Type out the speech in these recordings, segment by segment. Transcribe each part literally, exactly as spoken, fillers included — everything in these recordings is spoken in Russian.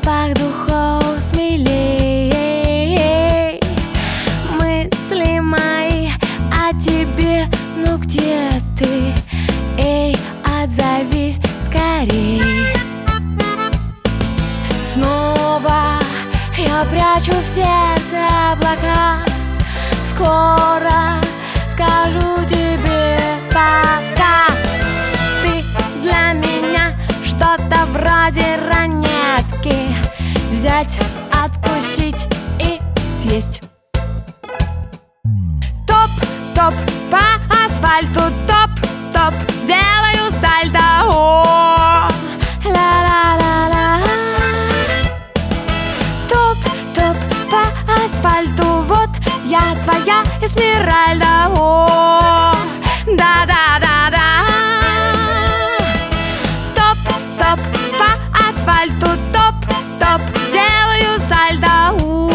запах духов смелей. Мысли мои о тебе, ну где ты? Эй, отзовись скорей. Снова я прячу в сердце облака. Скоро скажу тебе пока. Ты для меня что-то вроде ранетки. Взять, откусить и съесть. Топ-топ по асфальту, топ-топ, сделаю сальто. О, ла-ла-ла-ла. Топ-топ по асфальту, вот я твоя Эсмеральда. О, да-да-да-да. Топ-топ по асфальту, топ-топ, сделаю сальто.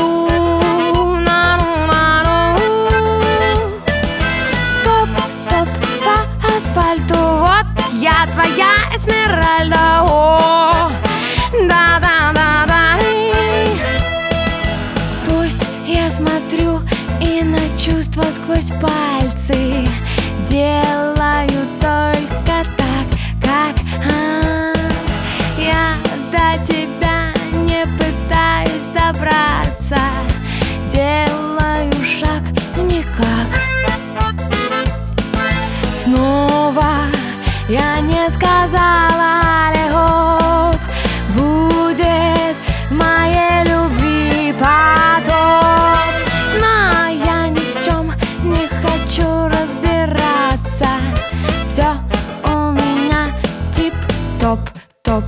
У-на-ну-на-ну. Топ-топ по асфальту, вот я твоя Эсмеральда. О, да-да-да-да. Пусть я смотрю и на чувства сквозь пальцы, делаю только так, как а, я до тебя не пытаюсь добраться, делаю шаг никак. Снова я не сказала ли, хоп, будет в моей любви потоп. Но я ни в чем не хочу разбираться. Все у меня тип-топ, топ.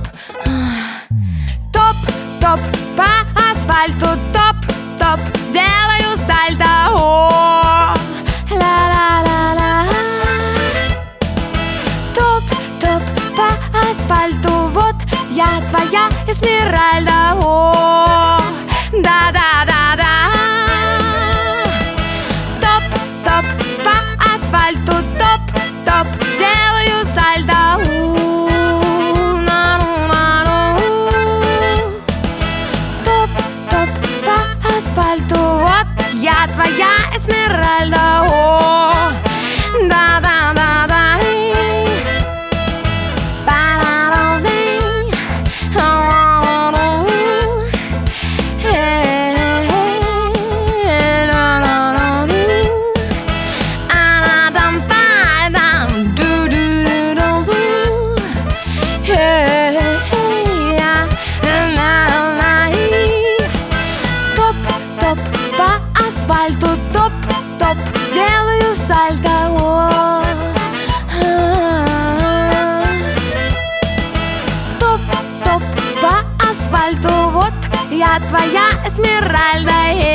Топ-топ по асфальту, топ-топ, сделаю сальто. О, ла-ла-ла-ла. Топ-топ по асфальту, вот я твоя Эсмеральда. О, да-да-да-да. Топ-топ по асфальту, топ-топ, сделаю сальто. У-на-ну-на-ну. Топ-топ по асфальту, вот я твоя Эсмеральда. О, да-да-да-да. Топ-топ по асфальту, топ-топ, сделаю сальто. Топ-топ по асфальту, вот я твоя Эсмеральда.